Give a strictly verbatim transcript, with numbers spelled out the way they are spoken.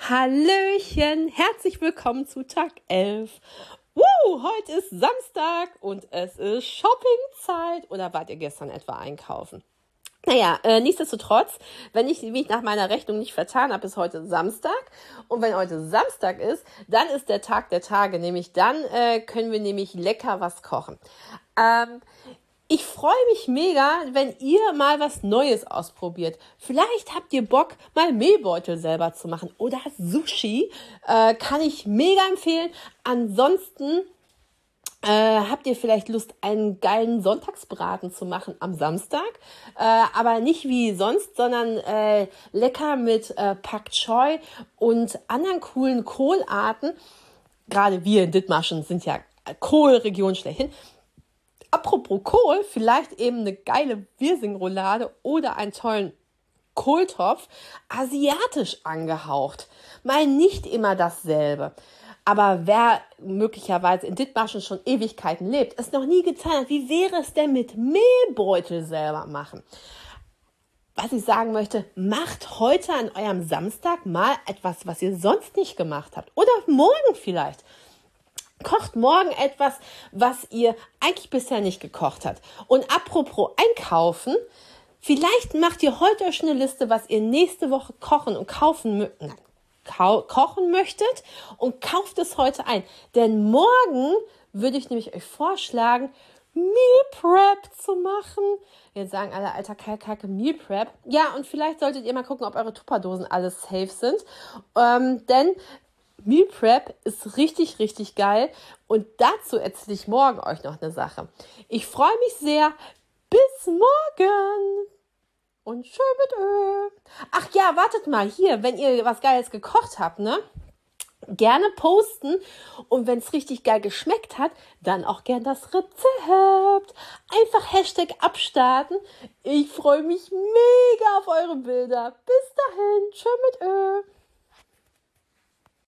Hallöchen, herzlich willkommen zu Tag elf. Uh, heute ist Samstag und es ist Shoppingzeit. Oder wart ihr gestern etwa einkaufen? Naja, äh, nichtsdestotrotz, wenn ich mich nach meiner Rechnung nicht vertan habe, ist heute Samstag. Und wenn heute Samstag ist, dann ist der Tag der Tage. Nämlich dann äh, können wir nämlich lecker was kochen. Ähm... Ich freue mich mega, wenn ihr mal was Neues ausprobiert. Vielleicht habt ihr Bock, mal Mehlbeutel selber zu machen oder Sushi. Äh, kann ich mega empfehlen. Ansonsten äh, habt ihr vielleicht Lust, einen geilen Sonntagsbraten zu machen am Samstag. Äh, aber nicht wie sonst, sondern äh, lecker mit äh, Pak Choi und anderen coolen Kohlarten. Gerade wir in Dithmarschen sind ja Kohlregion schlechthin. Apropos Kohl, vielleicht eben eine geile Wirsing-Roulade oder einen tollen Kohltopf, asiatisch angehaucht. Mal nicht immer dasselbe. Aber wer möglicherweise in Dithmarschen schon Ewigkeiten lebt, es noch nie getan hat, wie wäre es denn mit Mehlbeutel selber machen? Was ich sagen möchte, macht heute an eurem Samstag mal etwas, was ihr sonst nicht gemacht habt. Oder morgen vielleicht. Kocht morgen etwas, was ihr eigentlich bisher nicht gekocht habt. Und apropos einkaufen, vielleicht macht ihr heute euch eine Liste, was ihr nächste Woche kochen und kaufen mö- nein, ko- kochen möchtet und kauft es heute ein. Denn morgen würde ich nämlich euch vorschlagen, Meal Prep zu machen. Jetzt sagen alle, alter Kalkacke, Meal Prep. Ja, und vielleicht solltet ihr mal gucken, ob eure Tupperdosen alles safe sind. Ähm, denn Meal Prep ist richtig, richtig geil und dazu erzähle ich morgen euch noch eine Sache. Ich freue mich sehr. Bis morgen und schön mit Öl. Ach ja, wartet mal hier, wenn ihr was Geiles gekocht habt, ne? Gerne posten und wenn es richtig geil geschmeckt hat, dann auch gern das Rezept. Einfach Hashtag abstarten. Ich freue mich mega auf eure Bilder. Bis dahin, schön mit Öl.